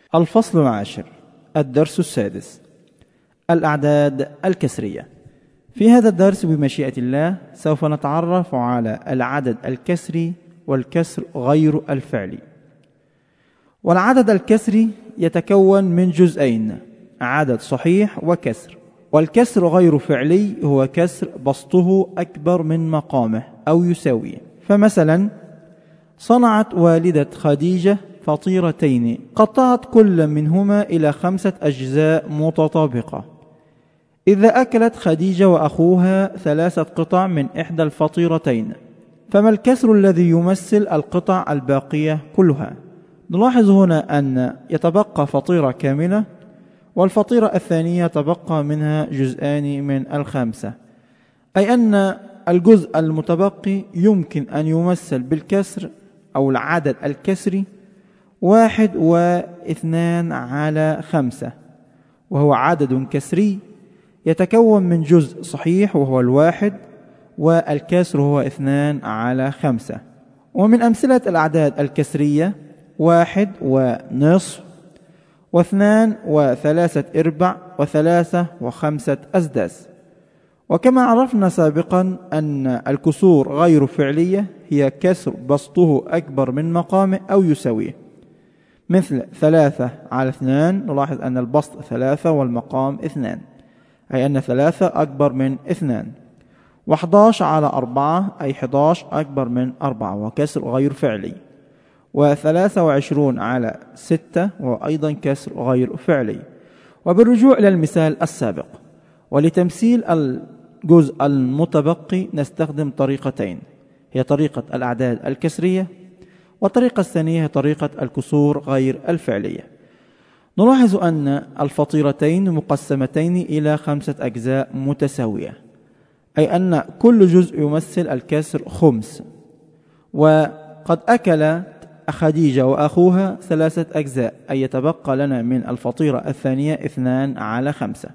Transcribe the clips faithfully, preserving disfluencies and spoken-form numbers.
الفصل العاشر، الدرس السادس، الأعداد الكسرية. في هذا الدرس بمشيئة الله سوف نتعرف على العدد الكسري والكسر غير الفعلي. والعدد الكسري يتكون من جزئين، عدد صحيح وكسر. والكسر غير فعلي هو كسر بسطه أكبر من مقامه أو يساويه. فمثلا صنعت والدة خديجة فطيرتين قطعت كل منهما إلى خمسة أجزاء متطابقة. إذا أكلت خديجة وأخوها ثلاثة قطع من إحدى الفطيرتين، فما الكسر الذي يمثل القطع الباقية كلها؟ نلاحظ هنا أن يتبقى فطيرة كاملة، والفطيرة الثانية تبقى منها جزءان من الخمسة، أي أن الجزء المتبقي يمكن أن يمثل بالكسر أو العدد الكسري واحد واثنان على خمسة، وهو عدد كسري يتكون من جزء صحيح وهو الواحد، والكسر هو اثنان على خمسة. ومن أمثلة الأعداد الكسرية واحد ونصف، واثنان وثلاثة إرباع، وثلاثة وخمسة أسداس. وكما عرفنا سابقا أن الكسور غير فعلية هي كسر بسطه أكبر من مقامه أو يساويه، مثل ثلاثة على اثنان، نلاحظ أن البسط ثلاثة والمقام اثنان، أي أن ثلاثة أكبر من اثنان. وحداش على أربعة، أي حداش أكبر من أربعة وكسر غير فعلي. وثلاثة وعشرون على ستة وأيضا كسر غير فعلي. وبالرجوع إلى المثال السابق، ولتمثيل الجزء المتبقي نستخدم طريقتين، هي طريقة الأعداد الكسرية، والطريقة الثانية هي طريقة الكسور غير الفعلية. نلاحظ أن الفطيرتين مقسمتين إلى خمسة أجزاء متساوية، أي أن كل جزء يمثل الكسر خمس. وقد أكل خديجة وأخوها ثلاثة أجزاء، أي يتبقى لنا من الفطيرة الثانية اثنان على خمسة.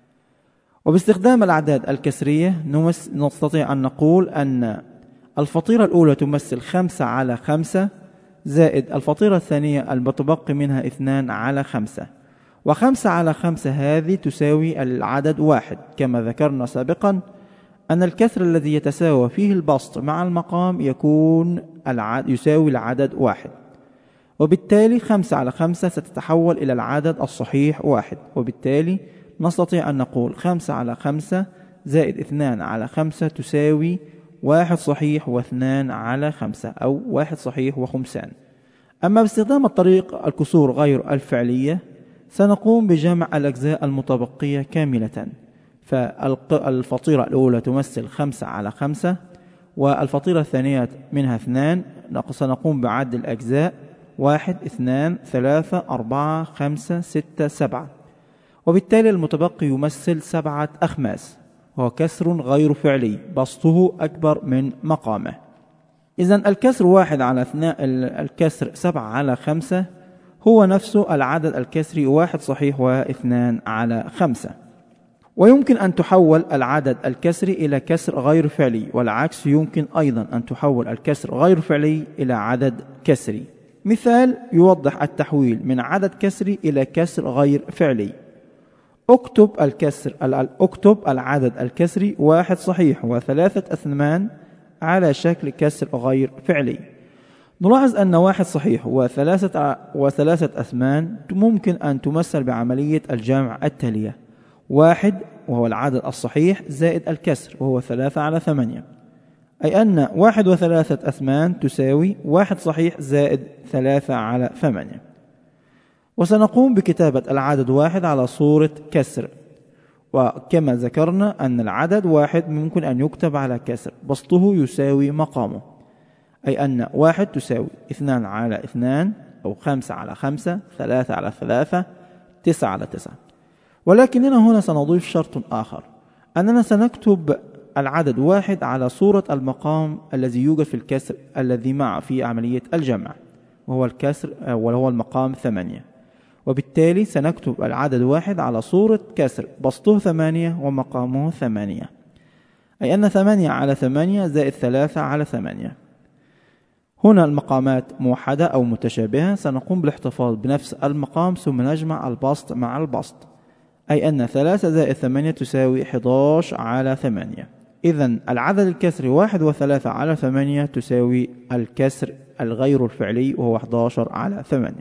وباستخدام الأعداد الكسرية نستطيع أن نقول أن الفطيرة الأولى تمثل خمسة على خمسة زائد الفطيرة الثانية المتبقي منها اثنان على خمسة. وخمسة على خمسة هذه تساوي العدد واحد، كما ذكرنا سابقا أن الكسر الذي يتساوى فيه البسط مع المقام يكون العدد يساوي العدد واحد، وبالتالي خمسة على خمسة ستتحول إلى العدد الصحيح واحد. وبالتالي نستطيع أن نقول خمسة على خمسة زائد اثنان على خمسة تساوي واحد صحيح واثنان على خمسة، أو واحد صحيح وخمسان. أما باستخدام الطريق الكسور غير الفعلية سنقوم بجمع الأجزاء المتبقية كاملة. فالفطيرة الأولى تمثل خمسة على خمسة، والفطيرة الثانية منها اثنان، سنقوم بعد الأجزاء واحد اثنان ثلاثة أربعة خمسة ستة سبعة، وبالتالي المتبقي يمثل سبعة أخماس، وهو كسر غير فعلي بسطه أكبر من مقامه. إذن الكسر واحد على اثنان، الكسر سبعة على خمسة هو نفسه العدد الكسري واحد صحيح واثنان على خمسة. ويمكن أن تحول العدد الكسري إلى كسر غير فعلي، والعكس يمكن أيضا أن تحول الكسر غير فعلي إلى عدد كسري. مثال يوضح التحويل من عدد كسري إلى كسر غير فعلي: اكتب الكسر اكتب العدد الكسري واحد صحيح وثلاثة أثمان على شكل كسر غير فعلي. نلاحظ أن واحد صحيح وثلاثة وثلاثة أثمان ممكن أن تمثل بعملية الجمع التالية: واحد وهو العدد الصحيح زائد الكسر وهو ثلاثة على ثمانية، أي أن واحد وثلاثة أثمان تساوي واحد صحيح زائد ثلاثة على ثمانية. وسنقوم بكتابة العدد واحد على صورة كسر، وكما ذكرنا أن العدد واحد ممكن أن يكتب على كسر بسطه يساوي مقامه، أي أن واحد تساوي اثنان على اثنان، أو خمسة على خمسة، ثلاثة على ثلاثة، تسعة على تسعة. ولكننا هنا سنضيف شرط آخر، أننا سنكتب العدد واحد على صورة المقام الذي يوجد في الكسر الذي مع في عملية الجمع، وهو الكسر وهو المقام ثمانية. وبالتالي سنكتب العدد واحد على صورة كسر بسطه ثمانية ومقامه ثمانية، أي أن ثمانية على ثمانية زائد ثلاثة على ثمانية. هنا المقامات موحدة أو متشابهة، سنقوم بالاحتفاظ بنفس المقام ثم نجمع البسط مع البسط، أي أن ثلاثة زائد ثمانية تساوي أحد عشر على ثمانية. إذن العدد الكسري واحد وثلاثة على ثمانية تساوي الكسر الغير الفعلي وهو أحد عشر على ثمانية.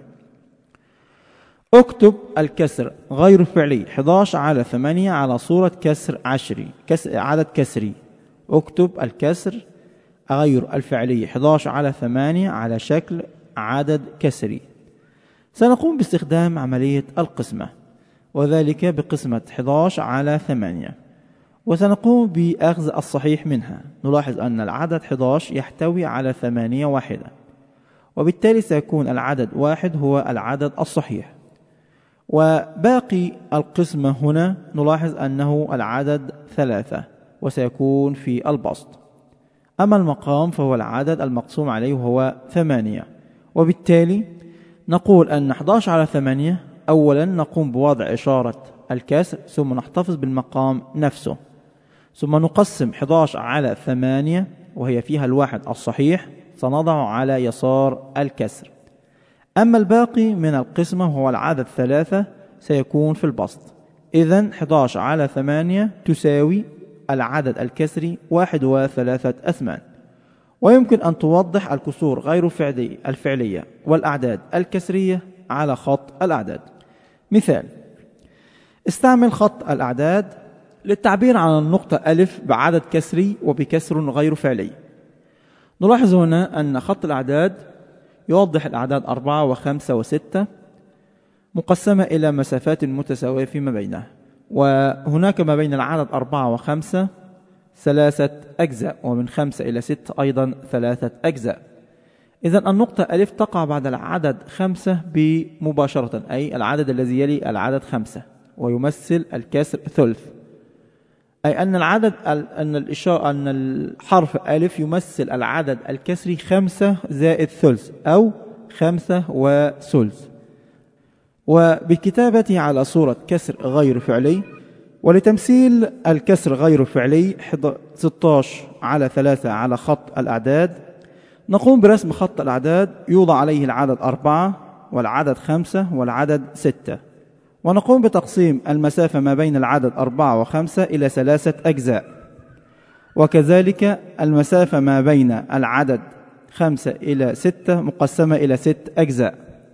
اكتب الكسر غير الفعلي أحد عشر على ثمانية على صورة كسر عشري، كسر عدد كسري. اكتب الكسر غير الفعلي أحد عشر على ثمانية على شكل عدد كسري. سنقوم باستخدام عملية القسمة، وذلك بقسمة أحد عشر على ثمانية، وسنقوم بأخذ الصحيح منها. نلاحظ أن العدد أحد عشر يحتوي على ثمانية واحدة، وبالتالي سيكون العدد واحد هو العدد الصحيح. وباقي القسمة هنا نلاحظ أنه العدد ثلاثة وسيكون في البسط. أما المقام فهو العدد المقسوم عليه وهو ثمانية، وبالتالي نقول أن أحد عشر على ثمانية أولا نقوم بوضع إشارة الكسر ثم نحتفظ بالمقام نفسه، ثم نقسم أحد عشر على ثمانية وهي فيها الواحد الصحيح سنضع على يسار الكسر. أما الباقي من القسمة هو العدد ثلاثة سيكون في البسط. إذن أحد عشر على ثمانية تساوي العدد الكسري واحد وثلاثة أثمان. ويمكن أن توضح الكسور غير الفعلية والأعداد الكسرية على خط الأعداد. مثال: استعمل خط الأعداد للتعبير عن النقطة ألف بعدد كسري وبكسر غير فعلي. نلاحظ هنا أن خط الأعداد يوضح الأعداد أربعة وخمسة وستة مقسمة إلى مسافات متساوية فيما بينها، وهناك ما بين العدد أربعة وخمسة ثلاثة أجزاء، ومن خمسة إلى ستة أيضا ثلاثة أجزاء. إذن النقطة ألف تقع بعد العدد خمسة بمباشرة، أي العدد الذي يلي العدد خمسة، ويمثل الكسر ثلث، أي أن العدد أن الإشارة أن الحرف ألف يمثل العدد الكسري خمسة زائد ثلث أو خمسة وثلث. وبكتابته على صورة كسر غير فعلي، ولتمثيل الكسر غير فعلي ستة عشر على ثلاثة على خط الأعداد، نقوم برسم خط الأعداد يوضع عليه العدد أربعة والعدد خمسة والعدد ستة، ونقوم بتقسيم المسافة ما بين العدد أربعة وخمسة إلى ثلاثة أجزاء، وكذلك المسافة ما بين العدد خمسة إلى ستة مقسمة إلى ست أجزاء.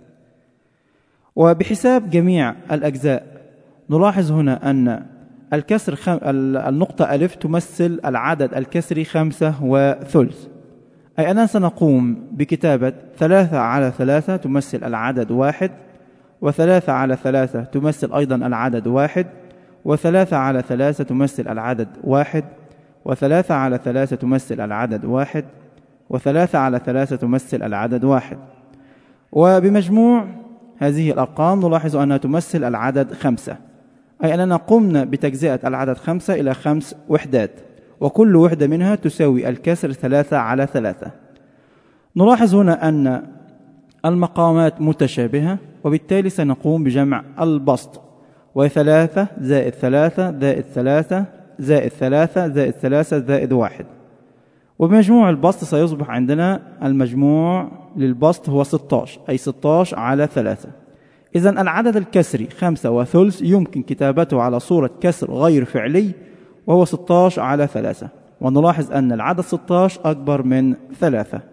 وبحساب جميع الأجزاء نلاحظ هنا أن الكسر خم... النقطة ألف تمثل العدد الكسري خمسة وثلث، أي أننا سنقوم بكتابة ثلاثة على ثلاثة تمثل العدد واحد، وثلاثة على ثلاثة تمثل أيضا العدد واحد، وثلاثة على ثلاثة تمثل العدد واحد، وثلاثة على ثلاثة تمثل العدد واحد، وثلاثة على ثلاثة تمثل العدد واحد. وبمجموع هذه الأرقام نلاحظ أنها تمثل العدد خمسة، أي أننا قمنا بتجزئة العدد خمسة إلى خمس وحدات، وكل وحدة منها تساوي الكسر ثلاثة على ثلاثة. نلاحظ هنا أن المقامات متشابهة، وبالتالي سنقوم بجمع البسط، وثلاثة زائد ثلاثة زائد ثلاثة زائد ثلاثة زائد ثلاثة زائد واحد، وبمجموع البسط سيصبح عندنا المجموع للبسط هو ستة عشر، أي ستة عشر على ثلاثة. إذن العدد الكسري خمسة وثلث يمكن كتابته على صورة كسر غير فعلي وهو ستة عشر على ثلاثة، ونلاحظ أن العدد ستة عشر أكبر من ثلاثة.